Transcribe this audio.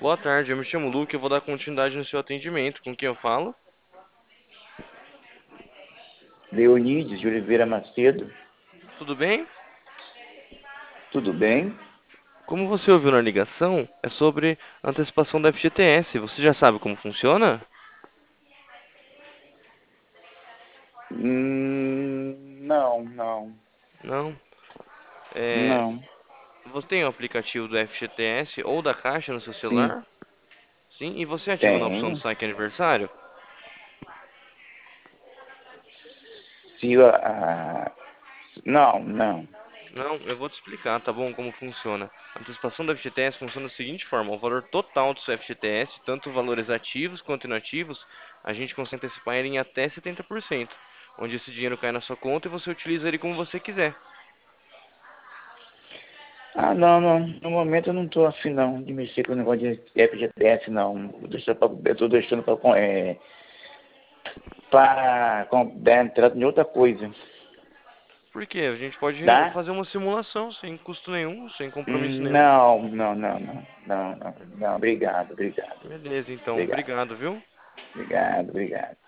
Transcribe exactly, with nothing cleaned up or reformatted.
Boa tarde, eu me chamo Luke, eu vou dar continuidade no seu atendimento. Com quem eu falo? Leonides de Oliveira Macedo, Tudo bem? tudo bem? Como você ouviu na ligação, é sobre antecipação da F G T S. Você já sabe como funciona? Hum, não, não, Não? É, não. você tem o aplicativo do F G T S ou da Caixa no seu Sim, celular? Sim, e você ativa na opção do tenho. saque aniversário? Se a, a- não, não. Não, eu vou te explicar, tá bom, como funciona. A antecipação do F G T S funciona da seguinte forma: o valor total do seu F G T S, tanto valores ativos quanto inativos, a gente consegue antecipar ele em até setenta por cento, onde esse dinheiro cai na sua conta e você utiliza ele como você quiser. Ah, não, não. No momento eu não estou afim não de mexer com o negócio de F G T S, não. Eu estou deixando para é, para entrar em outra coisa, Por quê? A gente pode tá? fazer uma simulação sem custo nenhum, sem compromisso Hum, nenhum. Não, não, não, não, não, não, não. Obrigado, obrigado, Beleza, então, obrigado, obrigado, viu? obrigado, obrigado.